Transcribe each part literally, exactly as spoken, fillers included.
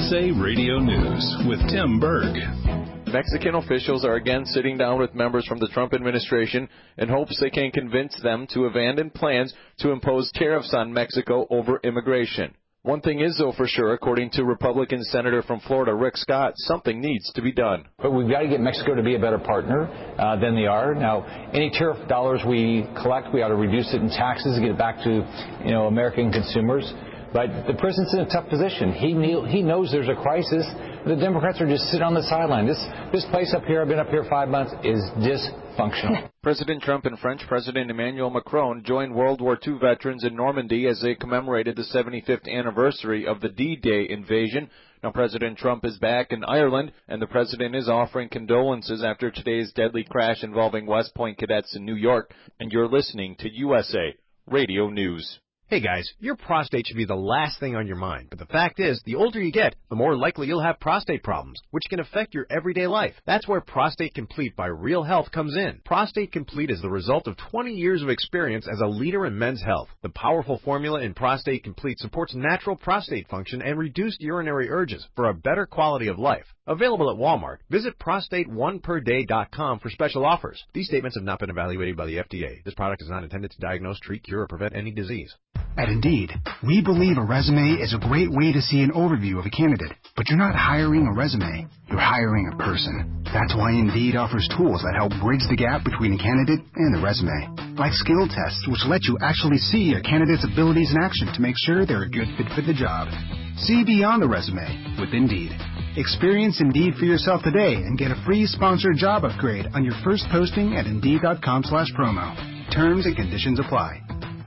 S A Radio News with Tim Berg. Mexican officials are again sitting down with members from the Trump administration in hopes they can convince them to abandon plans to impose tariffs on Mexico over immigration. One thing is, though, for sure, according to Republican Senator from Florida, Rick Scott, something needs to be done. But we've got to get Mexico to be a better partner uh, than they are. Now, any tariff dollars we collect, we ought to reduce it in taxes and get it back to, you know, American consumers. But the president's in a tough position. He knew, he knows there's a crisis. The Democrats are just sitting on the sideline. This this place up here, I've been up here five months, is dysfunctional. President Trump and French President Emmanuel Macron joined World War Two veterans in Normandy as they commemorated the seventy-fifth anniversary of the D-Day invasion. Now, President Trump is back in Ireland, and the president is offering condolences after today's deadly crash involving West Point cadets in New York. And you're listening to U S A Radio News. Hey guys, your prostate should be the last thing on your mind, but the fact is, the older you get, the more likely you'll have prostate problems, which can affect your everyday life. That's where Prostate Complete by Real Health comes in. Prostate Complete is the result of twenty years of experience as a leader in men's health. The powerful formula in Prostate Complete supports natural prostate function and reduced urinary urges for a better quality of life. Available at Walmart. Visit prostate one per day dot com for special offers. These statements have not been evaluated by the F D A. This product is not intended to diagnose, treat, cure, or prevent any disease. At Indeed, we believe a resume is a great way to see an overview of a candidate. But you're not hiring a resume, you're hiring a person. That's why Indeed offers tools that help bridge the gap between a candidate and the resume. Like skill tests, which let you actually see a candidate's abilities in action to make sure they're a good fit for the job. See beyond the resume with Indeed. Experience Indeed for yourself today and get a free sponsored job upgrade on your first posting at Indeed.com slash promo. Terms and conditions apply.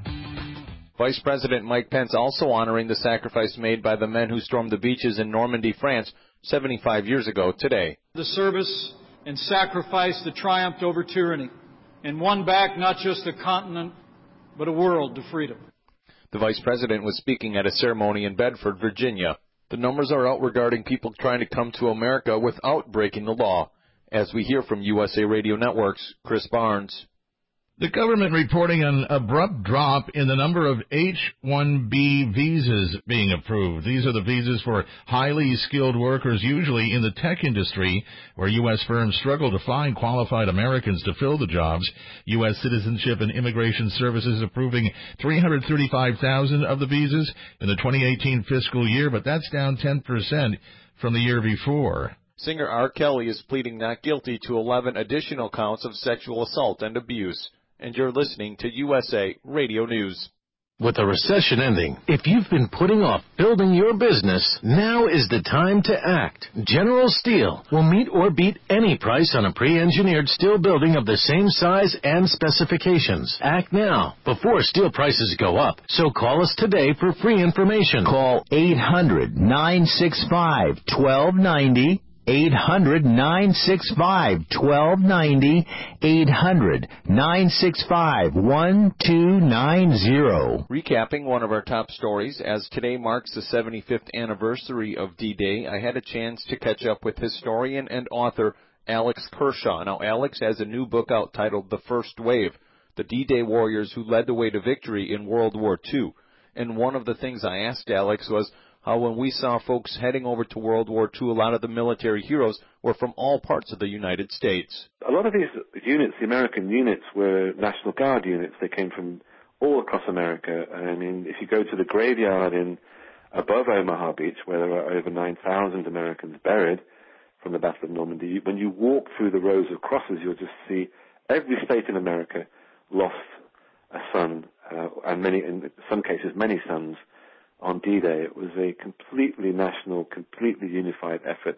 Vice President Mike Pence also honoring the sacrifice made by the men who stormed the beaches in Normandy, France, seventy-five years ago today. The service and sacrifice that triumphed over tyranny and won back not just a continent, but a world to freedom. The Vice President was speaking at a ceremony in Bedford, Virginia. The numbers are out regarding people trying to come to America without breaking the law. As we hear from U S A Radio Network's Chris Barnes. The government reporting an abrupt drop in the number of H one B visas being approved. These are the visas for highly skilled workers, usually in the tech industry, where U S firms struggle to find qualified Americans to fill the jobs. U S Citizenship and Immigration Services approving three hundred thirty-five thousand of the visas in the twenty eighteen fiscal year, but that's down ten percent from the year before. Singer R. Kelly is pleading not guilty to eleven additional counts of sexual assault and abuse. And you're listening to U S A Radio News. With the recession ending, if you've been putting off building your business, now is the time to act. General Steel will meet or beat any price on a pre-engineered steel building of the same size and specifications. Act now, before steel prices go up. So call us today for free information. Call eight hundred, nine six five, one two nine zero. eight hundred, nine six five, one two nine zero. eight hundred, nine six five, one two nine zero. Recapping one of our top stories, as today marks the seventy-fifth anniversary of D-Day, I had a chance to catch up with historian and author Alex Kershaw. Now, Alex has a new book out titled The First Wave, The D-Day Warriors Who Led the Way to Victory in World War Two. And one of the things I asked Alex was how when we saw folks heading over to World War Two, a lot of the military heroes were from all parts of the United States. A lot of these units, the American units, were National Guard units. They came from all across America. I mean, if you go to the graveyard in above Omaha Beach, where there are over nine thousand Americans buried from the Battle of Normandy, when you walk through the rows of crosses, you'll just see every state in America lost a son, uh, and many, in some cases, many sons. On D-Day, it was a completely national, completely unified effort.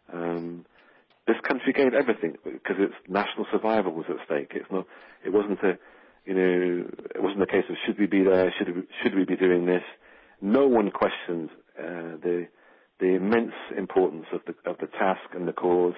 Um, this country gave everything because its national survival was at stake. It's not. It wasn't a, you know, it wasn't a case of should we be there, should we, should we be doing this. No one questioned uh, the the immense importance of the of the task and the cause,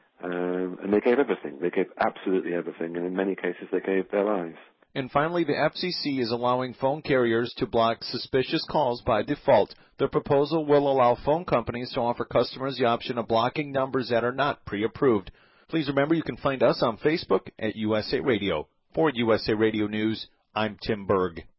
um, and they gave everything. They gave absolutely everything, and in many cases, they gave their lives. And finally, the F C C is allowing phone carriers to block suspicious calls by default. The proposal will allow phone companies to offer customers the option of blocking numbers that are not pre-approved. Please remember you can find us on Facebook at U S A Radio. For U S A Radio News, I'm Tim Berg.